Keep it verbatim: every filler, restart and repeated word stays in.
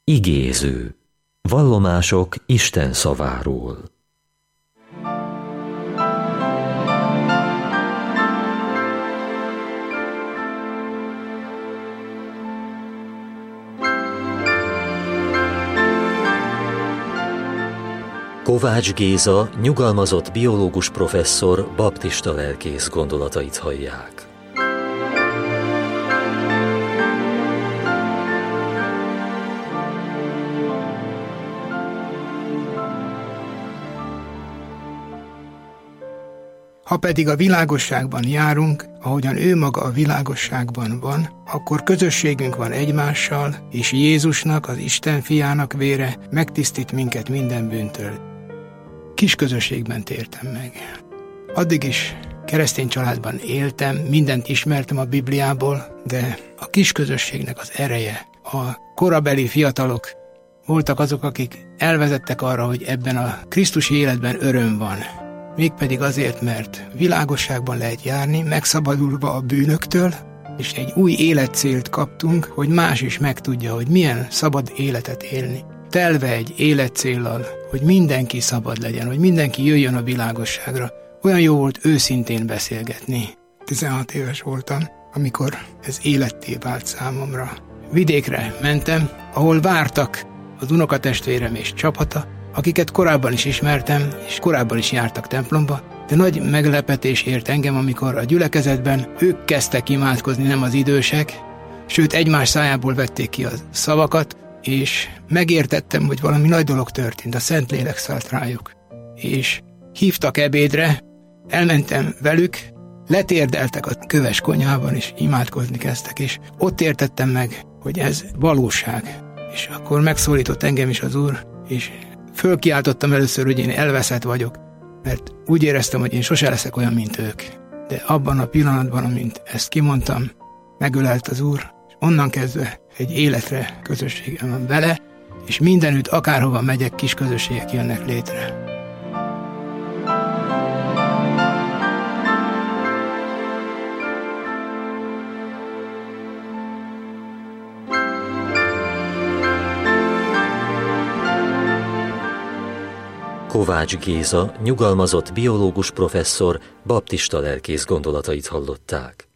Igéző. Vallomások Isten szaváról. Kovács Géza, nyugalmazott biológus professzor, baptista lelkész gondolatait hallják. Ha pedig a világosságban járunk, ahogyan ő maga a világosságban van, akkor közösségünk van egymással, és Jézusnak, az Isten fiának vére megtisztít minket minden bűntől. Kis közösségben tértem meg. Addig is keresztény családban éltem, mindent ismertem a Bibliából, de a kis közösségnek az ereje, a korabeli fiatalok voltak azok, akik elvezettek arra, hogy ebben a krisztusi életben öröm van. Mégpedig azért, mert világosságban lehet járni, megszabadulva a bűnöktől, és egy új életcélt kaptunk, hogy más is megtudja, hogy milyen szabad életet élni. Telve egy életcéllal, hogy mindenki szabad legyen, hogy mindenki jöjjön a világosságra. Olyan jó volt őszintén beszélgetni. tizenhat éves voltam, amikor ez életté vált számomra. Vidékre mentem, ahol vártak az unokatestvérem és csapata, akiket korábban is ismertem, és korábban is jártak templomba, de nagy meglepetés ért engem, amikor a gyülekezetben ők kezdtek imádkozni, nem az idősek, sőt egymás szájából vették ki a szavakat, és megértettem, hogy valami nagy dolog történt, a Szentlélek szállt rájuk. És hívtak ebédre, elmentem velük, letérdeltek a köves konyhában, és imádkozni kezdtek, és ott értettem meg, hogy ez valóság. És akkor megszólított engem is az Úr, és fölkiáltottam először, hogy én elveszett vagyok, mert úgy éreztem, hogy én sose leszek olyan, mint ők. De abban a pillanatban, amint ezt kimondtam, megölelt az Úr, és onnan kezdve egy életre közösségem van vele, és mindenütt, akárhova megyek, kis közösségek jönnek létre. Kovács Géza, nyugalmazott biológus professzor, baptista lelkész gondolatait hallották.